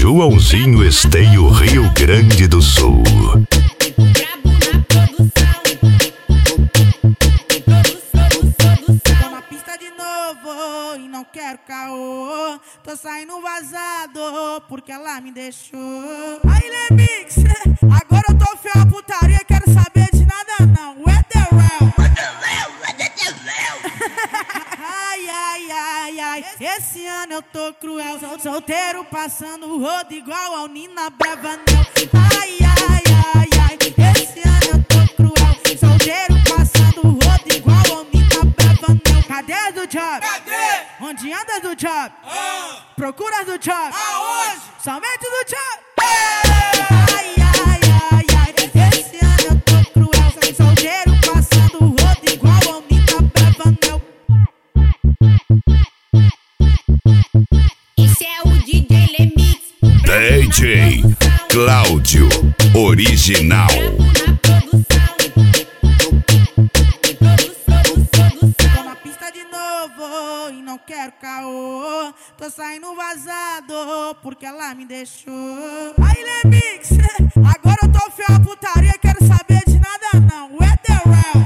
Joãozinho Esteio, Rio Grande do Sul. Tô na pista de novo e não quero caô. Tô saindo vazado porque ela me deixou. Aí, Lemix, agora eu tô fiel à putaria, quero saber de nada não. What the real? Ai, ai, ai, ai, esse ano eu tô cruel. Solteiro passando o rodo igual ao Nina Bravanel. Ai, ai, ai, ai, esse ano eu tô cruel. Solteiro passando o rodo igual ao Nina Bravanel. Cadê do job? Cadê? Onde anda do job? Procura do job? Aonde? Somente do job? Ai, ai, ai, ai, esse ano eu tô cruel. Solteiro passando o rodo igual ao Nina Bravanel. Esse é o DJ Lemix. DJ Cláudio Original. Tô na pista de novo e não quero caô. Tô saindo vazado porque ela me deixou. Aí, Lemix, agora eu tô fiel à putaria, quero saber de nada não. What the real?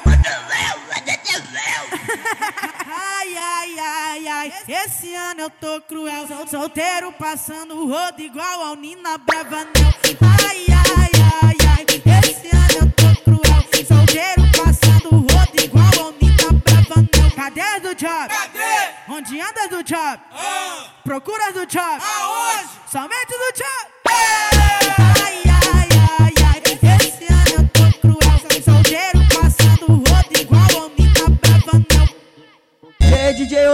Ai, ai, ai, ai, esse ano eu tô cruel. Solteiro passando o rodo igual ao Nina Bravanel. Ai, ai, ai, ai, esse ano eu tô cruel. Solteiro passando o rodo igual ao Nina Bravanel. Cadê do job? Cadê? Onde anda do job? Procura do job? Aonde? Somente do job?